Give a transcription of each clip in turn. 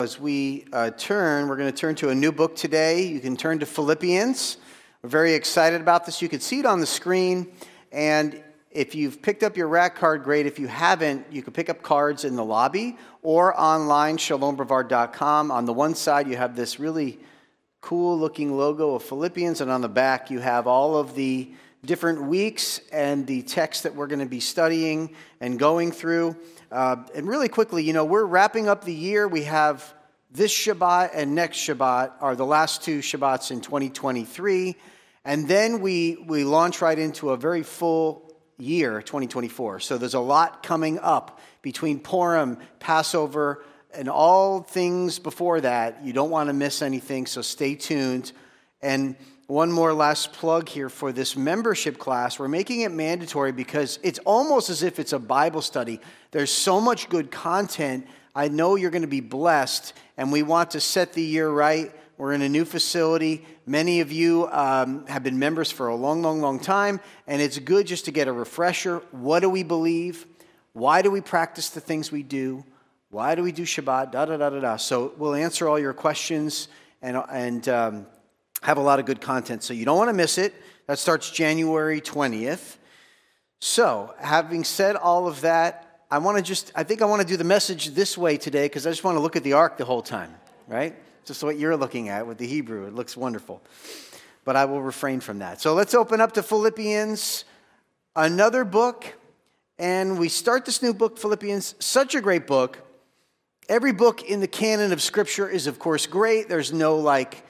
As we we're going to turn to a new book today. You can turn to Philippians. We're very excited about this. You can see it on the screen. And if you've picked up your rack card, great. If you haven't, you can pick up cards in the lobby or online, shalombrevard.com. On the one side, you have this really cool-looking logo of Philippians, and on the back, you have all of the different weeks and the text that we're going to be studying and going through. And really quickly, we're wrapping up the year. We have this Shabbat and next Shabbat are the last two Shabbats in 2023. And then we launch right into a very full year, 2024. So there's a lot coming up between Purim, Passover, and all things before that. You don't want to miss anything, so stay tuned. And one more last plug here for this membership class. We're making it mandatory because it's almost as if it's a Bible study. There's so much good content. I know you're going to be blessed, and we want to set the year right. We're in a new facility. Many of you have been members for a long, long, long time, and it's good just to get a refresher. What do we believe? Why do we practice the things we do? Why do we do Shabbat? Da-da-da-da-da. So we'll answer all your questions and have a lot of good content. So you don't want to miss it. That starts January 20th. So having said all of that, I think I want to do the message this way today because I just want to look at the ark the whole time, right? Just what you're looking at with the Hebrew. It looks wonderful. But I will refrain from that. So let's open up to Philippians, another book. And we start this new book, Philippians, such a great book. Every book in the canon of Scripture is, of course, great. There's no,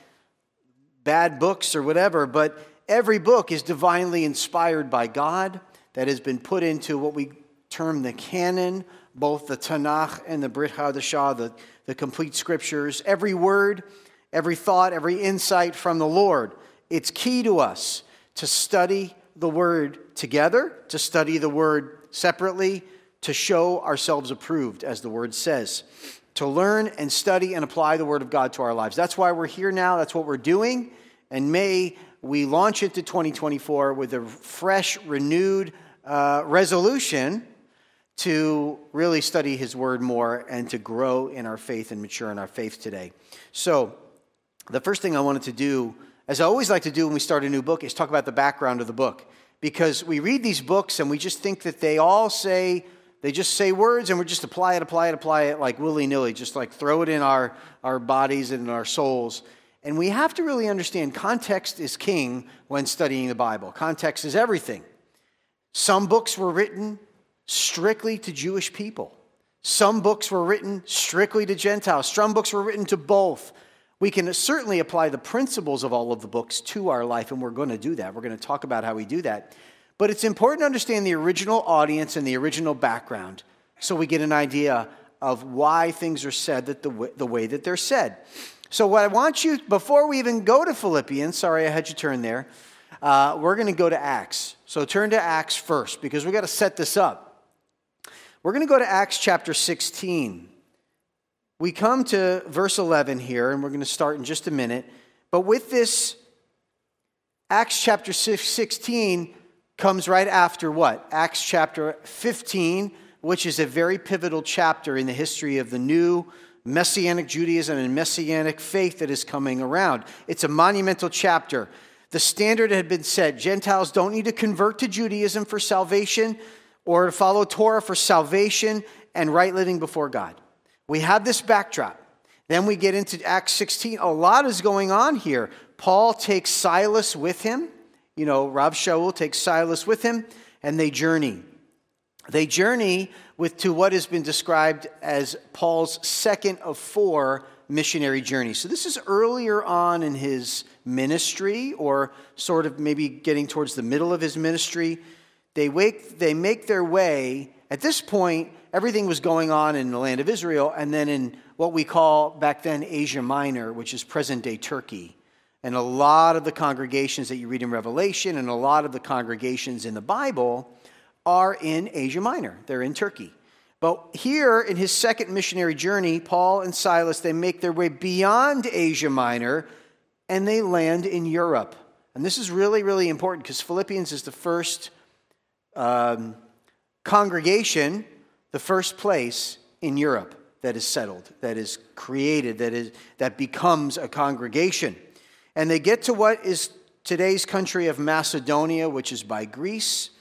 bad books or whatever, but every book is divinely inspired by God that has been put into what we term the canon, both the Tanakh and the Brit Hadashah, the complete scriptures. Every word, every thought, every insight from the Lord. It's key to us to study the word together, to study the word separately, to show ourselves approved, as the word says. To learn and study and apply the Word of God to our lives. That's why we're here now. That's what we're doing. And may we launch into 2024 with a fresh, renewed resolution to really study His Word more and to grow in our faith and mature in our faith today. So the first thing I wanted to do, as I always like to do when we start a new book, is talk about the background of the book. Because we read these books and we just think that they just say words and we just apply it like willy-nilly, just throw it in our bodies and in our souls. And we have to really understand context is king when studying the Bible. Context is everything. Some books were written strictly to Jewish people. Some books were written strictly to Gentiles. Some books were written to both. We can certainly apply the principles of all of the books to our life, and we're going to do that. We're going to talk about how we do that. But it's important to understand the original audience and the original background so we get an idea of why things are said the way that they're said. So what I want you, before we even go to Philippians, sorry I had you turn there, we're going to go to Acts. So turn to Acts first because we've got to set this up. We're going to go to Acts chapter 16. We come to verse 11 here, and we're going to start in just a minute. But with this, Acts chapter 16 comes right after what? Acts chapter 15, which is a very pivotal chapter in the history of the new Messianic Judaism and Messianic faith that is coming around. It's a monumental chapter. The standard had been set. Gentiles don't need to convert to Judaism for salvation or to follow Torah for salvation and right living before God. We have this backdrop. Then we get into Acts 16. A lot is going on here. Paul takes Silas with him. Rav Shaul takes Silas with him, and they journey. They journey to what has been described as Paul's second of 4 missionary journeys. So this is earlier on in his ministry, or sort of maybe getting towards the middle of his ministry. They make their way. At this point, everything was going on in the land of Israel, and then in what we call back then Asia Minor, which is present-day Turkey. And a lot of the congregations that you read in Revelation and a lot of the congregations in the Bible are in Asia Minor. They're in Turkey. But here in his second missionary journey, Paul and Silas, they make their way beyond Asia Minor and they land in Europe. And this is really, really important because Philippians is the first congregation, the first place in Europe. that is settled, that is created, that becomes a congregation. And they get to what is today's country of Macedonia, which is by Greece.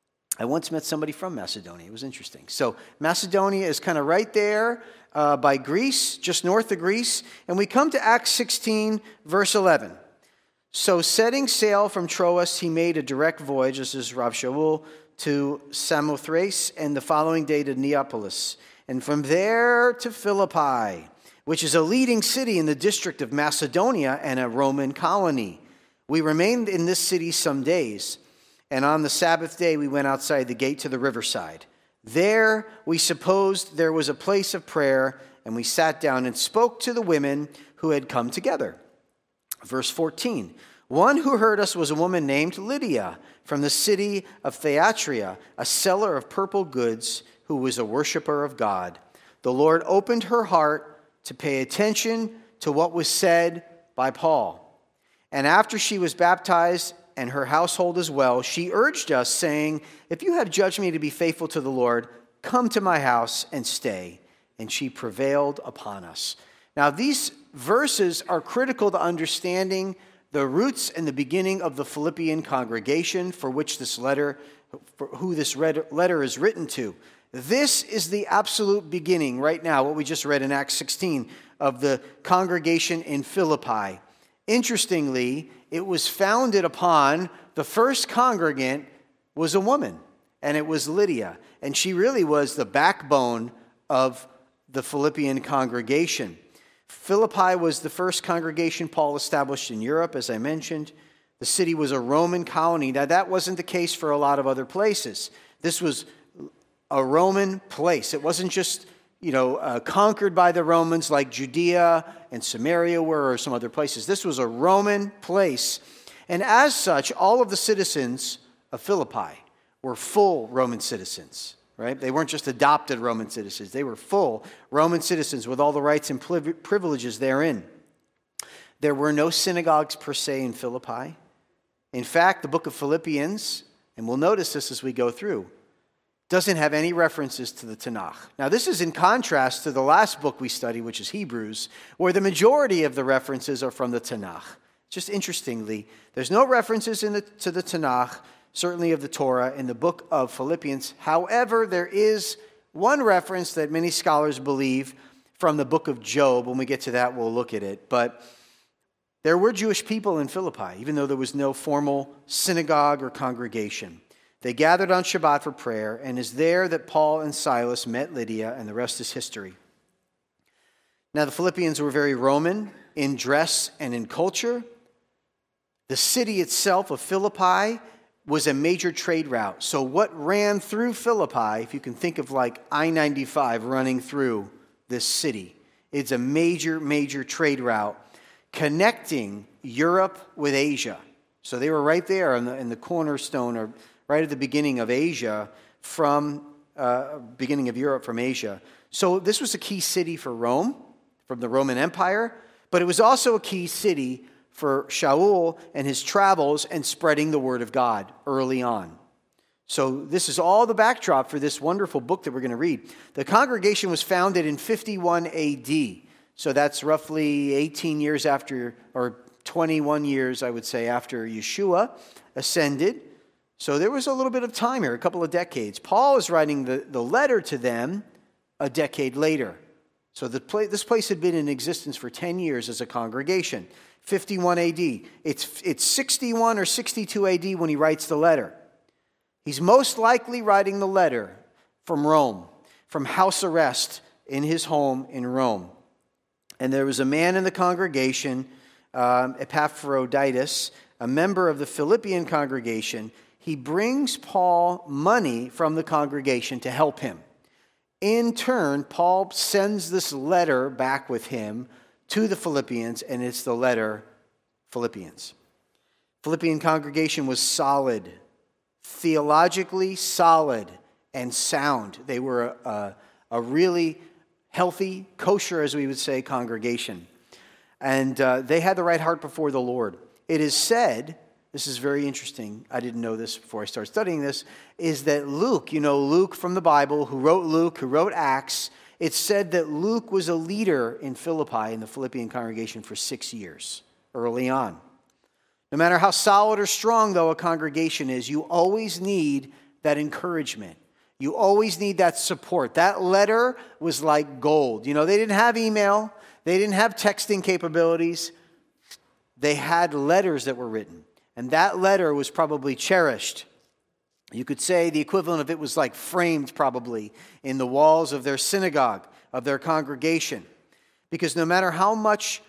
I once met somebody from Macedonia. It was interesting. So Macedonia is kind of right there by Greece, just north of Greece. And we come to Acts 16, verse 11. So setting sail from Troas, he made a direct voyage, this is Rav Shaul, to Samothrace, and the following day to Neapolis, and from there to Philippi, which is a leading city in the district of Macedonia and a Roman colony. We remained in this city some days, and on the Sabbath day we went outside the gate to the riverside. There we supposed there was a place of prayer, and we sat down and spoke to the women who had come together. Verse 14, one who heard us was a woman named Lydia from the city of Thyatira, a seller of purple goods who was a worshiper of God. The Lord opened her heart to pay attention to what was said by Paul. And after she was baptized and her household as well, she urged us, saying, if you have judged me to be faithful to the Lord, come to my house and stay. And she prevailed upon us. Now, these verses are critical to understanding the roots and the beginning of the Philippian congregation for which this letter, for who this letter is written to. This is the absolute beginning right now, what we just read in Acts 16, of the congregation in Philippi. Interestingly, it was founded upon, the first congregant was a woman, and it was Lydia. And she really was the backbone of the Philippian congregation. Philippi was the first congregation Paul established in Europe, as I mentioned. The city was a Roman colony. Now, that wasn't the case for a lot of other places. This was a Roman place. It wasn't just, conquered by the Romans like Judea and Samaria were, or some other places. This was a Roman place. And as such, all of the citizens of Philippi were full Roman citizens. Right? They weren't just adopted Roman citizens. They were full Roman citizens with all the rights and privileges therein. There were no synagogues per se in Philippi. In fact, the book of Philippians, and we'll notice this as we go through, doesn't have any references to the Tanakh. Now, this is in contrast to the last book we study, which is Hebrews, where the majority of the references are from the Tanakh. Just interestingly, there's no references to the Tanakh, certainly of the Torah, in the book of Philippians. However, there is one reference that many scholars believe from the book of Job. When we get to that, we'll look at it. But there were Jewish people in Philippi, even though there was no formal synagogue or congregation. They gathered on Shabbat for prayer, and it's there that Paul and Silas met Lydia, and the rest is history. Now, the Philippians were very Roman in dress and in culture. The city itself of Philippi was a major trade route. So what ran through Philippi, if you can think of like I-95 running through this city, it's a major, major trade route connecting Europe with Asia. So they were right there in the cornerstone, or right at the beginning of Asia, beginning of Europe from Asia. So this was a key city for Rome, from the Roman Empire, but it was also a key city for Shaul and his travels and spreading the word of God early on. So this is all the backdrop for this wonderful book that we're going to read. The congregation was founded in 51 AD. So that's roughly 18 years after, or 21 years, I would say, after Yeshua ascended. So there was a little bit of time here, a couple of decades. Paul is writing the letter to them a decade later. So this place had been in existence for 10 years as a congregation. 51 AD. It's 61 or 62 AD when he writes the letter. He's most likely writing the letter from Rome, from house arrest in his home in Rome. And there was a man in the congregation, Epaphroditus, a member of the Philippian congregation. He brings Paul money from the congregation to help him. In turn, Paul sends this letter back with him to the Philippians, and it's the letter Philippians. Philippian congregation was solid, theologically solid and sound. They were a really healthy, kosher, as we would say, congregation. And they had the right heart before the Lord. It is said, this is very interesting, I didn't know this before I started studying this, is that Luke, Luke from the Bible, who wrote Luke, who wrote Acts, It's said that Luke was a leader in Philippi, in the Philippian congregation, for 6 years, early on. No matter how solid or strong, though, a congregation is, you always need that encouragement. You always need that support. That letter was like gold. You know, they didn't have email. They didn't have texting capabilities. They had letters that were written. And that letter was probably cherished. You could say the equivalent of it was like framed probably in the walls of their synagogue, of their congregation. Because no matter how much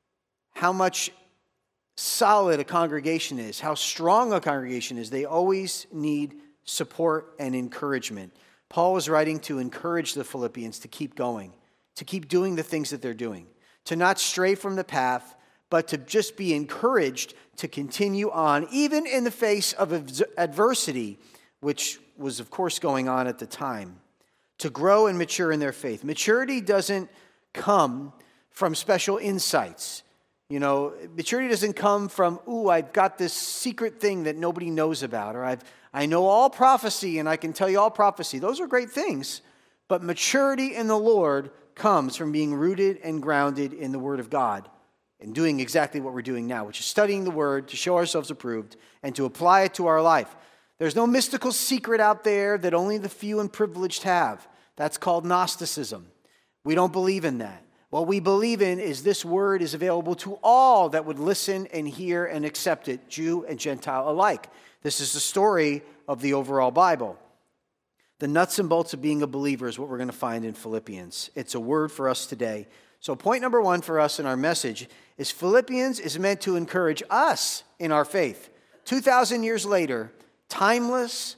solid a congregation is, how strong a congregation is, they always need support and encouragement. Paul was writing to encourage the Philippians to keep going, to keep doing the things that they're doing, to not stray from the path, but to just be encouraged to continue on, even in the face of adversity, which was, of course, going on at the time, to grow and mature in their faith. Maturity doesn't come from special insights. You know, maturity doesn't come from, I've got this secret thing that nobody knows about, or I know all prophecy and I can tell you all prophecy. Those are great things, but maturity in the Lord comes from being rooted and grounded in the Word of God and doing exactly what we're doing now, which is studying the Word to show ourselves approved and to apply it to our life. There's no mystical secret out there that only the few and privileged have. That's called Gnosticism. We don't believe in that. What we believe in is this word is available to all that would listen and hear and accept it, Jew and Gentile alike. This is the story of the overall Bible. The nuts and bolts of being a believer is what we're going to find in Philippians. It's a word for us today. So point number one for us in our message is Philippians is meant to encourage us in our faith. 2,000 years later, timeless,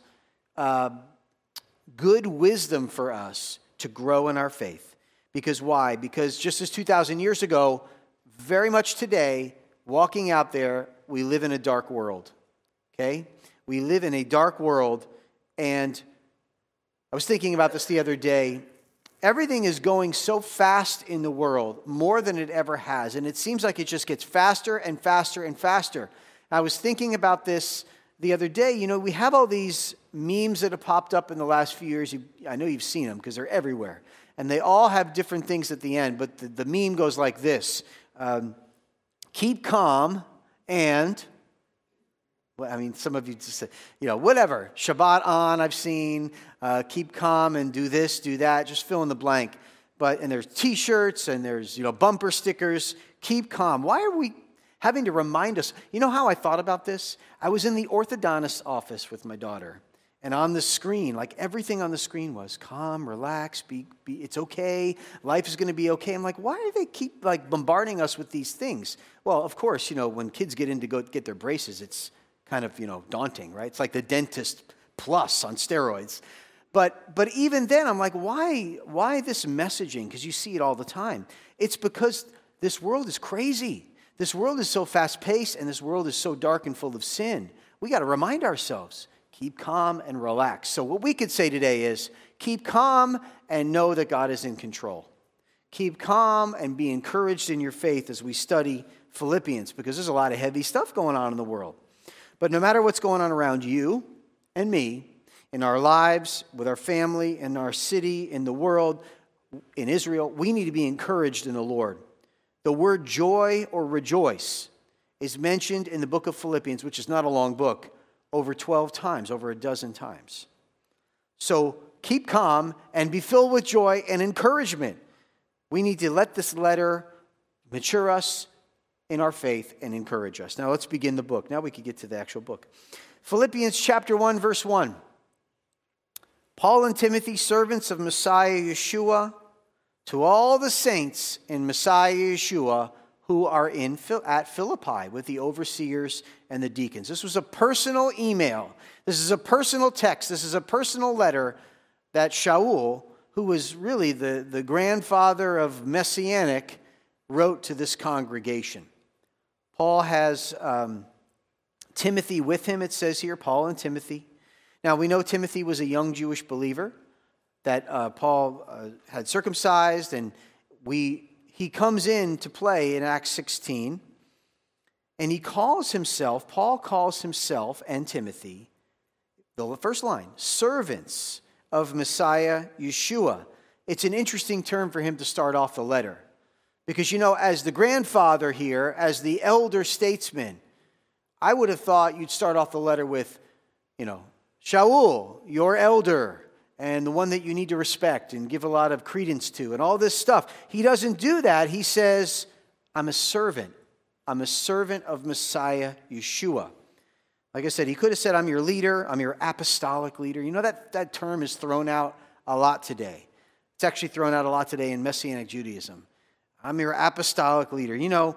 good wisdom for us to grow in our faith. Because why? Because just as 2,000 years ago, very much today, walking out there, we live in a dark world. Okay? We live in a dark world, and I was thinking about this the other day. Everything is going so fast in the world, more than it ever has, and it seems like it just gets faster and faster and faster. I was thinking about this the other day. You know, we have all these memes that have popped up in the last few years. I know you've seen them because they're everywhere. And they all have different things at the end, but the meme goes like this. Keep calm and, some of you just say, whatever. Shabbat on, I've seen. Keep calm and do this, do that. Just fill in the blank. And there's T-shirts and there's, bumper stickers. Keep calm. Why are we having to remind us? You know how I thought about this? I was in the orthodontist's office with my daughter. And on the screen, like everything on the screen was calm, relax, it's okay, life is going to be okay. I'm like, why do they keep bombarding us with these things? Well, of course, when kids get in to go get their braces, it's kind of, daunting, right? It's like the dentist plus on steroids. But even then, I'm like, why this messaging? Because you see it all the time. It's because this world is crazy. This world is so fast-paced, and this world is so dark and full of sin. We got to remind ourselves. Keep calm and relax. So what we could say today is, keep calm and know that God is in control. Keep calm and be encouraged in your faith as we study Philippians, because there's a lot of heavy stuff going on in the world. But no matter what's going on around you and me, in our lives, with our family, in our city, in the world, in Israel, we need to be encouraged in the Lord. The word joy or rejoice is mentioned in the book of Philippians, which is not a long book, over 12 times, over a dozen times. So keep calm and be filled with joy and encouragement. We need to let this letter mature us in our faith and encourage us. Now let's begin the book. Now we can get to the actual book. Philippians chapter 1, verse 1. Paul and Timothy, servants of Messiah Yeshua, to all the saints in Messiah Yeshua who are at Philippi with the overseers and the deacons. This was a personal email. This is a personal text. This is a personal letter that Shaul, who was really the grandfather of Messianic, wrote to this congregation. Paul has Timothy with him, it says here, Paul and Timothy. Now, we know Timothy was a young Jewish believer that Paul had circumcised, and he comes in to play in Acts 16, and Paul calls himself and Timothy, the first line, servants of Messiah Yeshua. it's an interesting term for him to start off the letter. Because, as the grandfather here, as the elder statesman, I would have thought you'd start off the letter with, Shaul, your elder, and the one that you need to respect and give a lot of credence to, and all this stuff. He doesn't do that. He says, I'm a servant. I'm a servant of Messiah Yeshua. Like I said, he could have said, I'm your leader. I'm your apostolic leader. That term is thrown out a lot today. It's actually thrown out a lot today in Messianic Judaism. I'm your apostolic leader.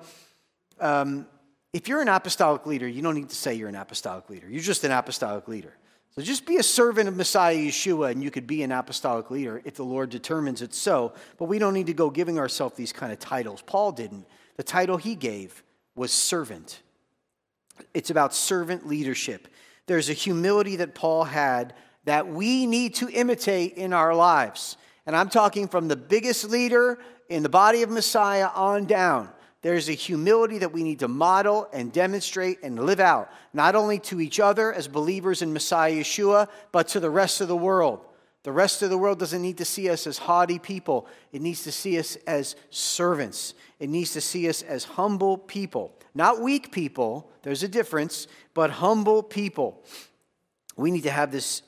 If you're an apostolic leader, you don't need to say you're an apostolic leader. You're just an apostolic leader. So just be a servant of Messiah Yeshua, and you could be an apostolic leader if the Lord determines it so. But we don't need to go giving ourselves these kind of titles. Paul didn't. The title he gave was servant. It's about servant leadership. There's a humility that Paul had that we need to imitate in our lives. And I'm talking from the biggest leader in the body of Messiah on down. There's a humility that we need to model and demonstrate and live out, not only to each other as believers in Messiah Yeshua, but to the rest of the world. The rest of the world doesn't need to see us as haughty people. It needs to see us as servants. It needs to see us as humble people. Not weak people, there's a difference, but humble people. We need to have this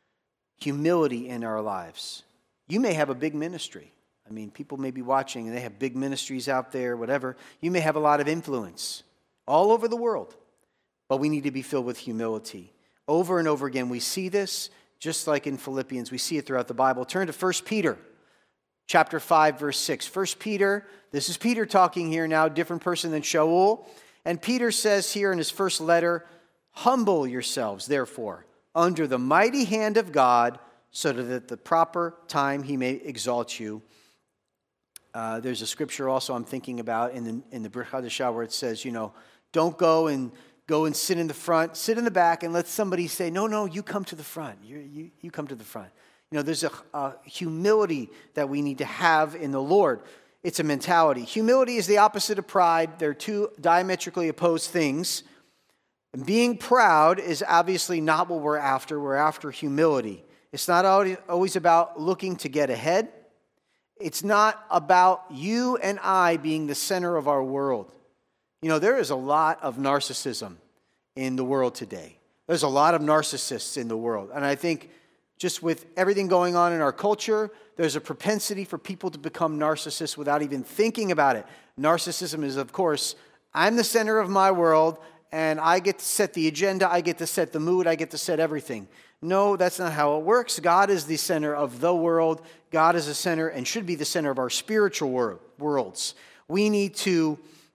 humility in our lives. You may have a big ministry. People may be watching and they have big ministries out there, whatever. You may have a lot of influence all over the world, but we need to be filled with humility. Over and over again, we see this, just like in Philippians. We see it throughout the Bible. Turn to 1 Peter, chapter 5, verse 6. 1 Peter, this is Peter talking here now, different person than Shaul. And Peter says here in his first letter, humble yourselves, therefore, under the mighty hand of God, so that at the proper time he may exalt you. There's a scripture also I'm thinking about in the Brit Hadashah where it says, don't go and sit in the front, sit in the back and let somebody say, no, you come to the front. You come to the front. There's a humility that we need to have in the Lord. It's a mentality. Humility is the opposite of pride. They're two diametrically opposed things. And being proud is obviously not what we're after. We're after humility. It's not always about looking to get ahead. It's not about you and I being the center of our world. There is a lot of narcissism in the world today. There's a lot of narcissists in the world. And I think just with everything going on in our culture, there's a propensity for people to become narcissists without even thinking about it. Narcissism is, of course, I'm the center of my world, and I get to set the agenda, I get to set the mood, I get to set everything. No, that's not how it works. God is the center of the world. God is the center and should be the center of our spiritual worlds. We need to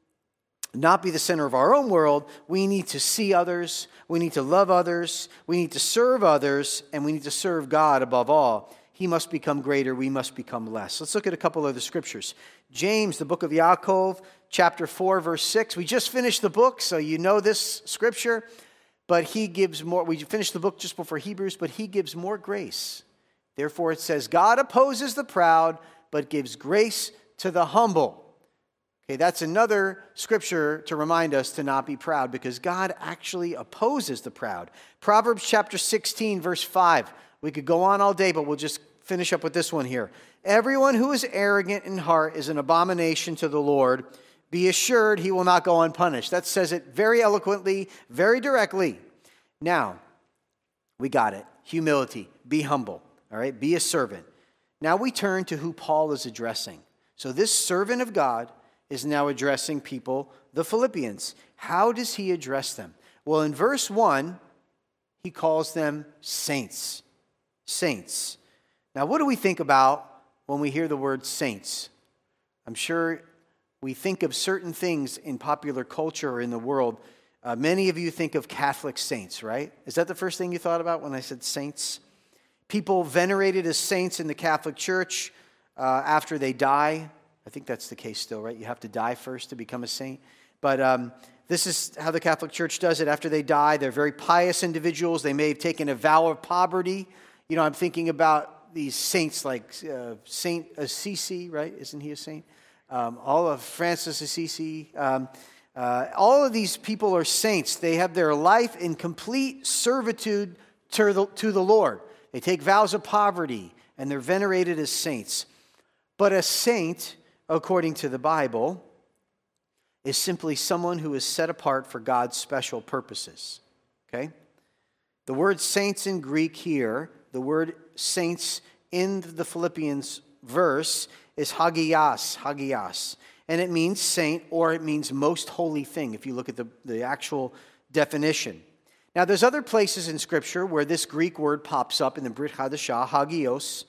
not be the center of our own world. We need to see others. We need to love others. We need to serve others. And we need to serve God above all. He must become greater. We must become less. Let's look at a couple of the scriptures. James, the book of Yaakov, chapter 4, verse 6. We just finished the book, so you know this scripture. But he gives more. We finished the book just before Hebrews, but he gives more grace. Therefore it says, God opposes the proud, but gives grace to the humble. Okay, that's another scripture to remind us to not be proud, because God actually opposes the proud. Proverbs chapter 16, verse 5. We could go on all day, but we'll just finish up with this one here. Everyone who is arrogant in heart is an abomination to the Lord. Be assured he will not go unpunished. That says it very eloquently, very directly. Now, we got it. Humility. Be humble. All right? Be a servant. Now we turn to who Paul is addressing. So this servant of God is now addressing people, the Philippians. How does he address them? Well, in verse 1, he calls them saints. Saints. Now, what do we think about when we hear the word saints? I'm sure we think of certain things in popular culture or in the world. Many of you think of Catholic saints, right? Is that the first thing you thought about when I said saints? People venerated as saints in the Catholic Church after they die. I think that's the case still, right? You have to die first to become a saint. But this is how the Catholic Church does it. After they die, they're very pious individuals. They may have taken a vow of poverty. I'm thinking about these saints like Saint Assisi, right? Isn't he a saint? All of Francis Assisi, all of these people are saints. They have their life in complete servitude to the Lord. They take vows of poverty, and they're venerated as saints. But a saint, according to the Bible, is simply someone who is set apart for God's special purposes. Okay? The word saints in Greek here, the word saints in the Philippians verse is hagios. And it means saint, or it means most holy thing, if you look at the actual definition. Now, there's other places in Scripture where this Greek word pops up in the Brit Hadashah, hagios.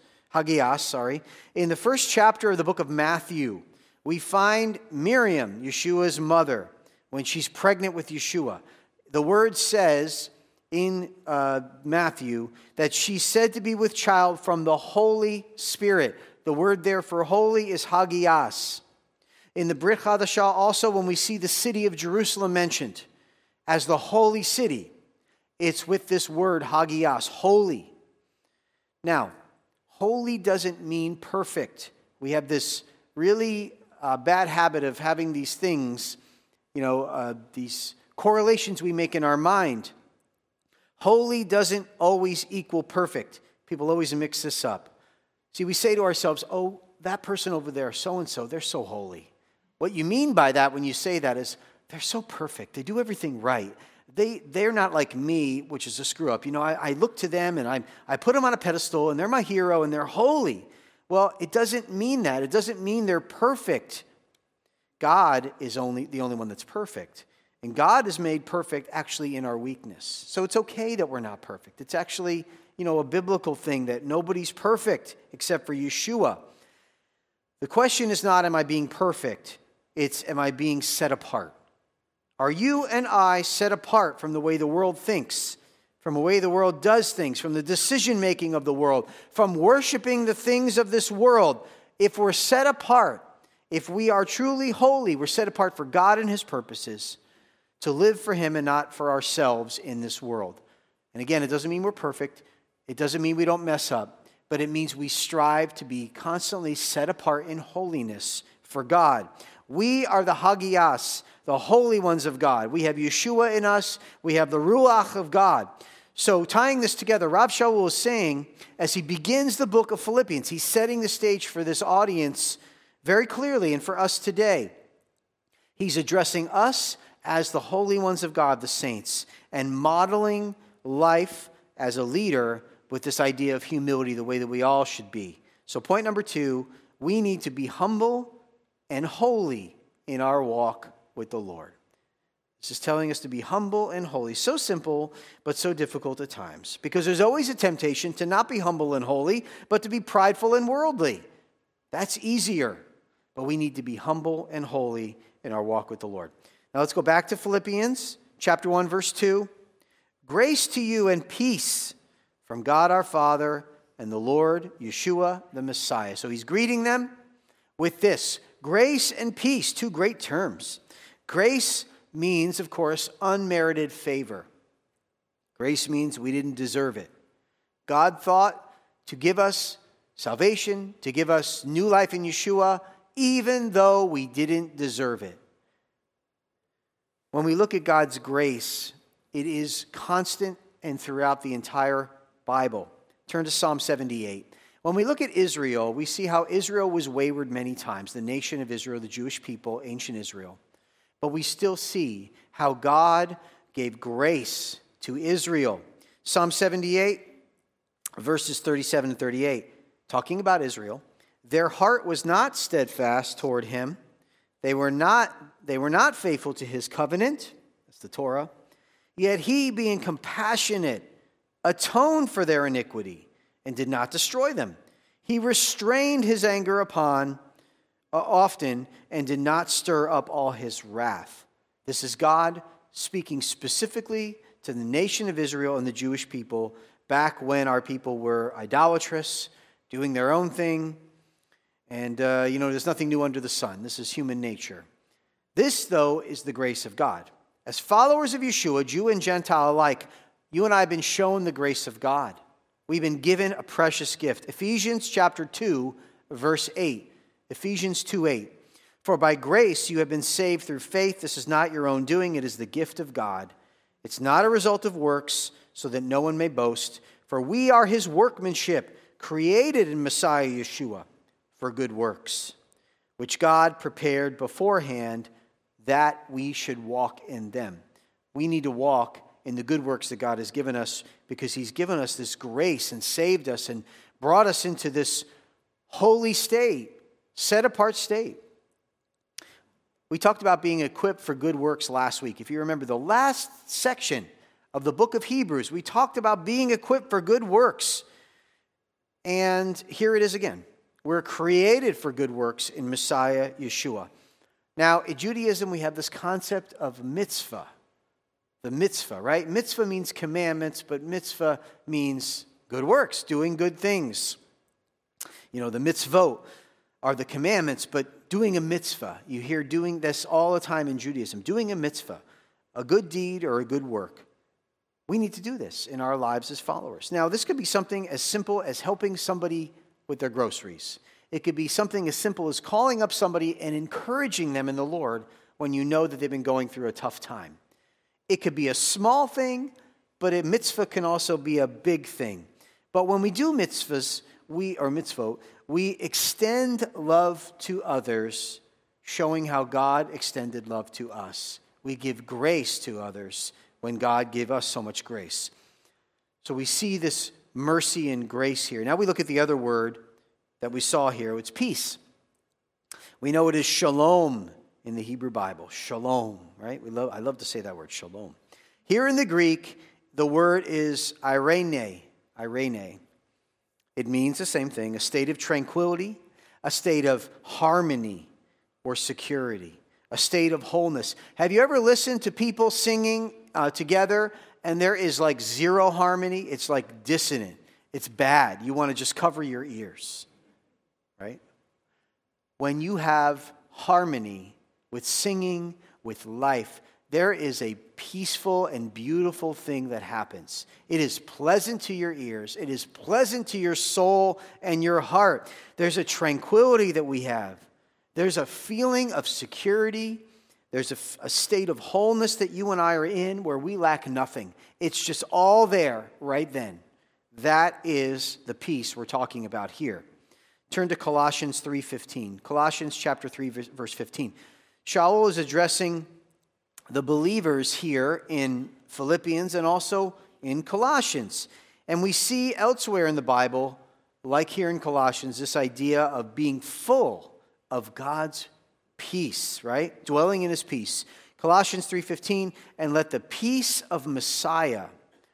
In the first chapter of the book of Matthew, we find Miriam, Yeshua's mother, when she's pregnant with Yeshua. The word says in Matthew that she's said to be with child from the Holy Spirit. The word there for holy is hagios. In the Brit Hadashah also, when we see the city of Jerusalem mentioned as the holy city, it's with this word hagios, holy. Now, holy doesn't mean perfect. We have this really bad habit of having these things, these correlations we make in our mind. Holy doesn't always equal perfect. People always mix this up. See, we say to ourselves, oh, that person over there, so-and-so, they're so holy. What you mean by that when you say that is they're so perfect. They do everything right. They're not like me, which is a screw up. I look to them and I put them on a pedestal and they're my hero and they're holy. Well, it doesn't mean that. It doesn't mean they're perfect. God is the only one that's perfect. And God is made perfect actually in our weakness. So it's okay that we're not perfect. It's actually, a biblical thing that nobody's perfect except for Yeshua. The question is not, am I being perfect? It's, am I being set apart? Are you and I set apart from the way the world thinks, from the way the world does things, from the decision-making of the world, from worshiping the things of this world? If we're set apart, if we are truly holy, we're set apart for God and His purposes, to live for Him and not for ourselves in this world. And again, it doesn't mean we're perfect. It doesn't mean we don't mess up. But it means we strive to be constantly set apart in holiness for God. We are the hagios, the holy ones of God. We have Yeshua in us. We have the Ruach of God. So tying this together, Rav Shaul is saying, as he begins the book of Philippians, he's setting the stage for this audience very clearly and for us today. He's addressing us as the holy ones of God, the saints, and modeling life as a leader with this idea of humility, the way that we all should be. So point number 2, we need to be humble and holy in our walk with the Lord. This is telling us to be humble and holy. So simple, but so difficult at times. Because there's always a temptation to not be humble and holy, but to be prideful and worldly. That's easier. But we need to be humble and holy in our walk with the Lord. Now let's go back to Philippians chapter 1, verse 2. Grace to you and peace from God our Father and the Lord Yeshua the Messiah. So he's greeting them with this. Grace and peace, two great terms. Grace means, of course, unmerited favor. Grace means we didn't deserve it. God thought to give us salvation, to give us new life in Yeshua, even though we didn't deserve it. When we look at God's grace, it is constant and throughout the entire Bible. Turn to Psalm 78. When we look at Israel, we see how Israel was wayward many times, the nation of Israel, the Jewish people, ancient Israel. But we still see how God gave grace to Israel. Psalm 78, verses 37 and 38, talking about Israel. Their heart was not steadfast toward him. They were not faithful to his covenant. That's the Torah. Yet he, being compassionate, atoned for their iniquity and did not destroy them. He restrained his anger upon often and did not stir up all his wrath. This is God speaking specifically to the nation of Israel and the Jewish people back when our people were idolatrous, doing their own thing. And, there's nothing new under the sun. This is human nature. This, though, is the grace of God. As followers of Yeshua, Jew and Gentile alike, you and I have been shown the grace of God. We've been given a precious gift. Ephesians chapter 2, verse 8. Ephesians 2:8. For by grace you have been saved through faith. This is not your own doing. It is the gift of God. It's not a result of works, so that no one may boast. For we are his workmanship, created in Messiah Yeshua, for good works, which God prepared beforehand that we should walk in them. We need to walk in the good works that God has given us because he's given us this grace and saved us and brought us into this holy state, set apart state. We talked about being equipped for good works last week. If you remember the last section of the book of Hebrews, we talked about being equipped for good works. And here it is again. We're created for good works in Messiah Yeshua. Now, in Judaism, we have this concept of mitzvah. The mitzvah, right? Mitzvah means commandments, but mitzvah means good works, doing good things. You know, the mitzvot are the commandments, but doing a mitzvah. You hear doing this all the time in Judaism. Doing a mitzvah, a good deed or a good work. We need to do this in our lives as followers. Now, this could be something as simple as helping somebody with their groceries. It could be something as simple as calling up somebody and encouraging them in the Lord when you know that they've been going through a tough time. It could be a small thing, but a mitzvah can also be a big thing. But when we do mitzvahs, we extend love to others, showing how God extended love to us. We give grace to others when God gave us so much grace. So we see this mercy and grace here. Now we look at the other word that we saw here. It's peace. We know it is shalom in the Hebrew Bible. Shalom, right? I love to say that word, shalom. Here in the Greek, the word is eirene. Eirene. It means the same thing, a state of tranquility, a state of harmony or security, a state of wholeness. Have you ever listened to people singing together and there is like zero harmony? It's like dissonant. It's bad. You want to just cover your ears, right? When you have harmony with singing, with life, there is a peaceful and beautiful thing that happens. It is pleasant to your ears. It is pleasant to your soul and your heart. There's a tranquility that we have. There's a feeling of security. There's a state of wholeness that you and I are in where we lack nothing. It's just all there right then. That is the peace we're talking about here. Turn to Colossians 3:15. Colossians chapter 3, verse 15. Shaul is addressing the believers here in Philippians and also in Colossians. And we see elsewhere in the Bible, like here in Colossians, this idea of being full of God's peace, right? Dwelling in his peace. Colossians 3:15, and let the peace of Messiah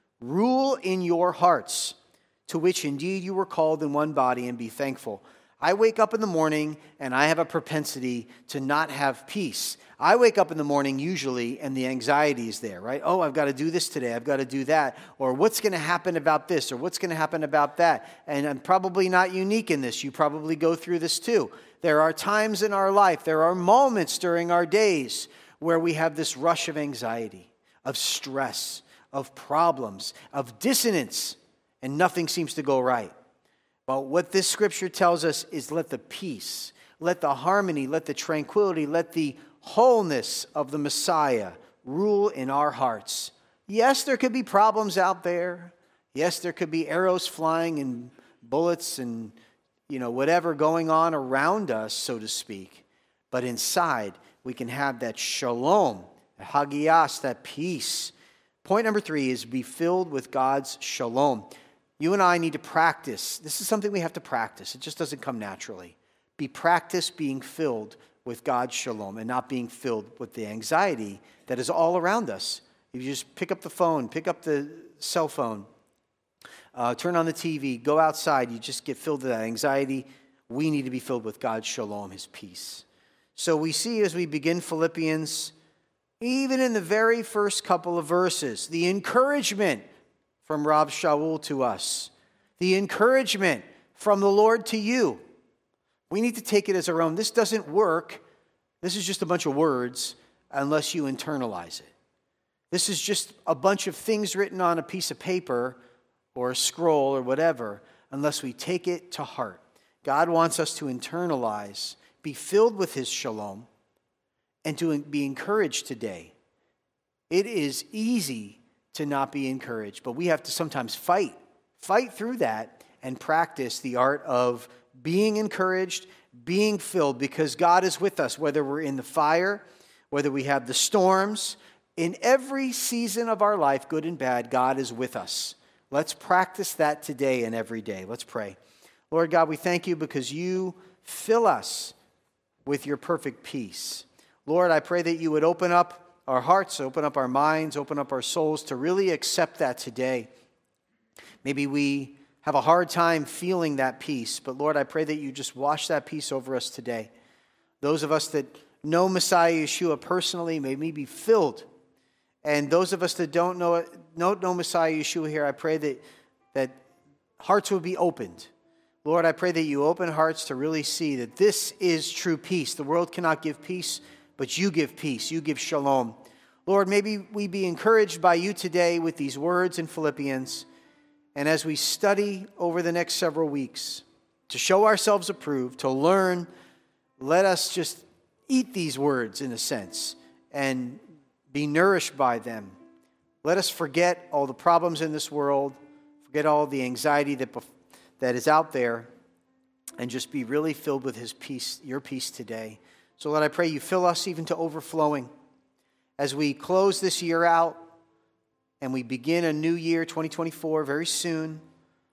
rule in your hearts, to which indeed you were called in one body, and be thankful. I wake up in the morning and I have a propensity to not have peace. I wake up in the morning usually and the anxiety is there, right? Oh, I've got to do this today. I've got to do that. Or what's going to happen about this? Or what's going to happen about that? And I'm probably not unique in this. You probably go through this too. There are times in our life, there are moments during our days where we have this rush of anxiety, of stress, of problems, of dissonance, and nothing seems to go right. Well, what this scripture tells us is let the peace, let the harmony, let the tranquility, let the wholeness of the Messiah rule in our hearts. Yes, there could be problems out there. Yes, there could be arrows flying and bullets and, whatever going on around us, so to speak. But inside, we can have that shalom, that hagias, that peace. Point number 3 is be filled with God's shalom. You and I need to practice. This is something we have to practice. It just doesn't come naturally. Practice being filled with God's shalom and not being filled with the anxiety that is all around us. If you just pick up the phone, pick up the cell phone, turn on the TV, go outside, you just get filled with that anxiety. We need to be filled with God's shalom, his peace. So we see as we begin Philippians, even in the very first couple of verses, the encouragement from Rav Shaul to us. The encouragement from the Lord to you. We need to take it as our own. This doesn't work. This is just a bunch of words unless you internalize it. This is just a bunch of things written on a piece of paper or a scroll or whatever unless we take it to heart. God wants us to internalize, be filled with his shalom, and to be encouraged today. It is easy to not be encouraged, but we have to sometimes fight through that and practice the art of being encouraged, being filled, because God is with us, whether we're in the fire, whether we have the storms. In every season of our life, good and bad, God is with us. Let's practice that today and every day. Let's pray. Lord God, we thank you because you fill us with your perfect peace. Lord, I pray that you would open up our hearts, open up our minds, open up our souls to really accept that today. Maybe we have a hard time feeling that peace, but Lord, I pray that you just wash that peace over us today. Those of us that know Messiah Yeshua personally, may we be filled. And those of us that don't know Messiah Yeshua here, I pray that hearts will be opened. Lord, I pray that you open hearts to really see that this is true peace. The world cannot give peace, but you give peace. You give shalom. Lord, maybe we be encouraged by you today with these words in Philippians. And as we study over the next several weeks to show ourselves approved, to learn, let us just eat these words in a sense and be nourished by them. Let us forget all the problems in this world, forget all the anxiety that is out there, and just be really filled with his peace, your peace today. So Lord, I pray you fill us even to overflowing as we close this year out and we begin a new year, 2024, very soon.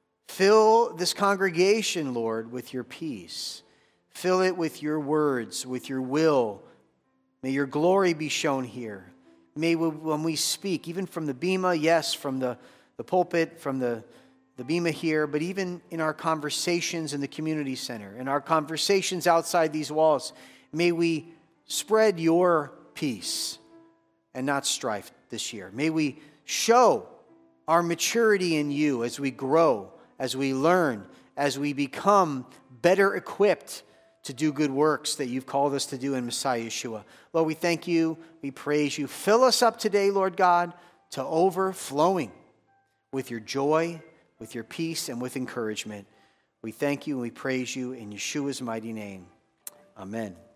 Fill this congregation, Lord, with your peace. Fill it with your words, with your will. May your glory be shown here. May we, when we speak, even from the bema, yes, from the pulpit, from the bema here, but even in our conversations in the community center, in our conversations outside these walls, may we spread your peace and not strife this year. May we show our maturity in you as we grow, as we learn, as we become better equipped to do good works that you've called us to do in Messiah Yeshua. Lord, we thank you. We praise you. Fill us up today, Lord God, to overflowing with your joy, with your peace, and with encouragement. We thank you and we praise you in Yeshua's mighty name. Amen.